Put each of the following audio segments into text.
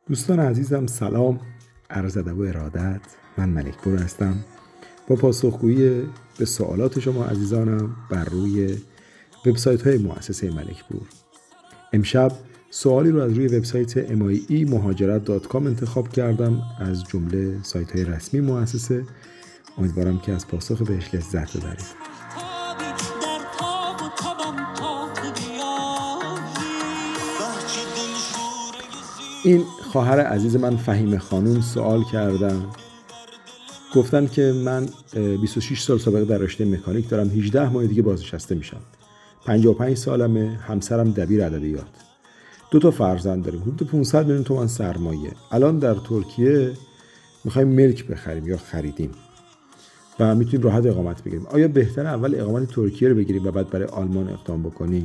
دوستان عزیزم سلام، عرض ادب و ارادت. من ملکپور هستم با پاسخگویی به سوالات شما عزیزانم بر روی وبسایت های مؤسسه ملکپور. امشب سوالی رو از روی وبسایت MIEMuhajirat.com انتخاب کردم از جمله سایت های رسمی مؤسسه. امیدوارم که از پاسخ بهش لذت ببرید. این خواهر عزیز من فهیم خانوم سوال کردن، گفتن که من 26 سال سابقه در رشته مکانیک دارم، 18 ماه دیگه بازنشسته میشم، 55 سالمه، همسرم دبیر ادبیات، 2 فرزند داریم، حدود 500 میلیون تومان سرمایه. الان در ترکیه میخوایم ملک بخریم یا خریدیم و میتونیم راحت اقامت بگیریم. آیا بهتره اول اقامت ترکیه رو بگیریم و بعد برای آلمان اقدام بکنیم؟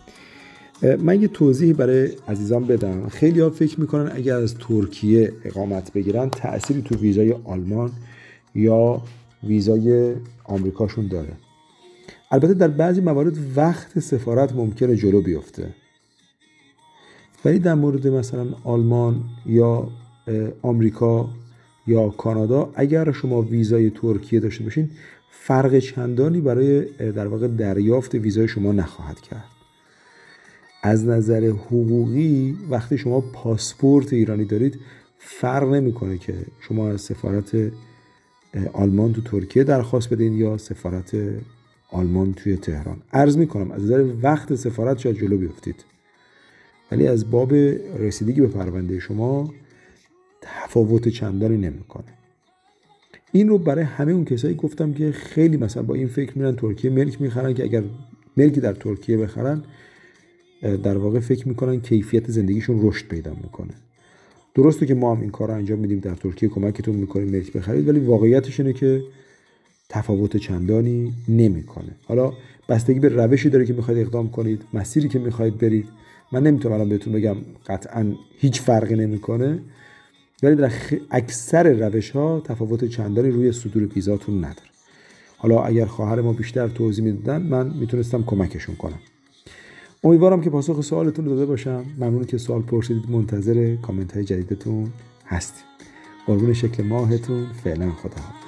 من یه توضیحی برای عزیزان بدم. خیلی ها فکر میکنن اگر از ترکیه اقامت بگیرن تأثیری تو ویزای آلمان یا ویزای آمریکاشون داره. البته در بعضی موارد وقت سفارت ممکنه جلو بیفته، ولی در مورد مثلا آلمان یا آمریکا یا کانادا اگر شما ویزای ترکیه داشته باشین فرق چندانی برای در واقع دریافت ویزای شما نخواهد کرد. از نظر حقوقی وقتی شما پاسپورت ایرانی دارید فرق نمیکنه که شما از سفارت آلمان تو ترکیه درخواست بدین یا سفارت آلمان توی تهران. عرض میکنم از نظر وقت سفارت شاید جلو بیفتید، ولی از باب رسیدگی به پرونده شما تفاوت چندانی نمیکنه. این رو برای همه اون کسایی گفتم که خیلی مثلا با این فکر میرن ترکیه ملک میخرن که اگر ملکی در ترکیه بخرن در واقع فکر میکنن کیفیت زندگیشون رشد پیدا میکنه. درسته که ما هم این کار رو انجام میدیم، در ترکیه کمکتون میکنیم ملک بخرید، ولی واقعیتش اینه که تفاوت چندانی نمیکنه. حالا بستگی به روشی داره که میخواید اقدام کنید، مسیری که میخواید برید. من نمیتونم الان بهتون بگم قطعا هیچ فرقی نمیکنه، ولی در اکثر روش ها تفاوت چندانی روی صدور ویزاتون نداره. حالا اگر خواهر ما بیشتر توضیح میدادن من میتونستم کمکشون کنم. امیدوارم که پاسخ سوالتون رو داده باشم. ممنون که سوال پرسیدید. منتظر کامنت های جدیدتون هستیم. قربون شکل ماهتون. فعلا خدا حافظ.